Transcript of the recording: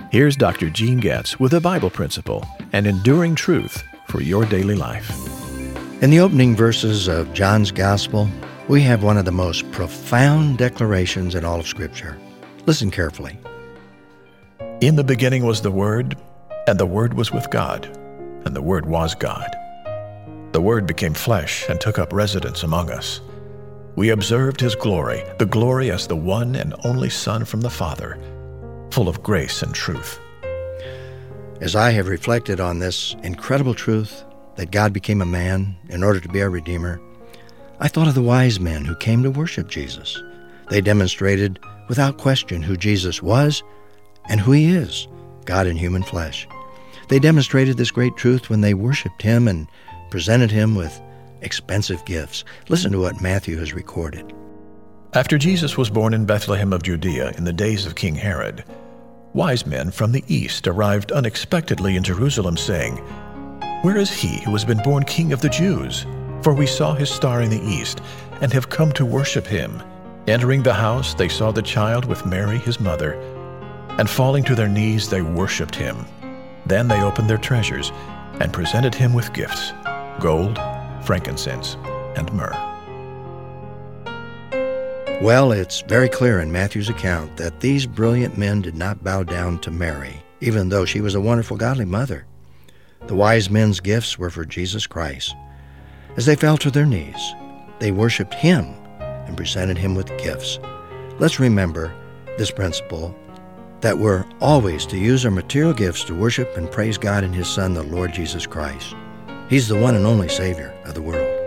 Here's Dr. Gene Getz with a Bible principle and enduring truth for your daily life. In the opening verses of John's Gospel, we have one of the most profound declarations in all of Scripture. Listen carefully. In the beginning was the Word, and the Word was with God, and the Word was God. The Word became flesh and took up residence among us. We observed His glory, the glory as the one and only Son from the Father, full of grace and truth. As I have reflected on this incredible truth that God became a man in order to be our Redeemer, I thought of the wise men who came to worship Jesus. They demonstrated without question who Jesus was and who He is, God in human flesh. They demonstrated this great truth when they worshiped Him and presented Him with expensive gifts. Listen to what Matthew has recorded. After Jesus was born in Bethlehem of Judea in the days of King Herod, wise men from the east arrived unexpectedly in Jerusalem, saying, "Where is He who has been born King of the Jews? For we saw His star in the east and have come to worship Him." Entering the house, they saw the child with Mary, His mother, and falling to their knees, they worshipped Him. Then they opened their treasures and presented Him with gifts, gold, frankincense, and myrrh. Well, it's very clear in Matthew's account that these brilliant men did not bow down to Mary, even though she was a wonderful godly mother. The wise men's gifts were for Jesus Christ. As they fell to their knees, they worshiped Him and presented Him with gifts. Let's remember this principle, that we're always to use our material gifts to worship and praise God in His Son, the Lord Jesus Christ. He's the one and only Savior of the world.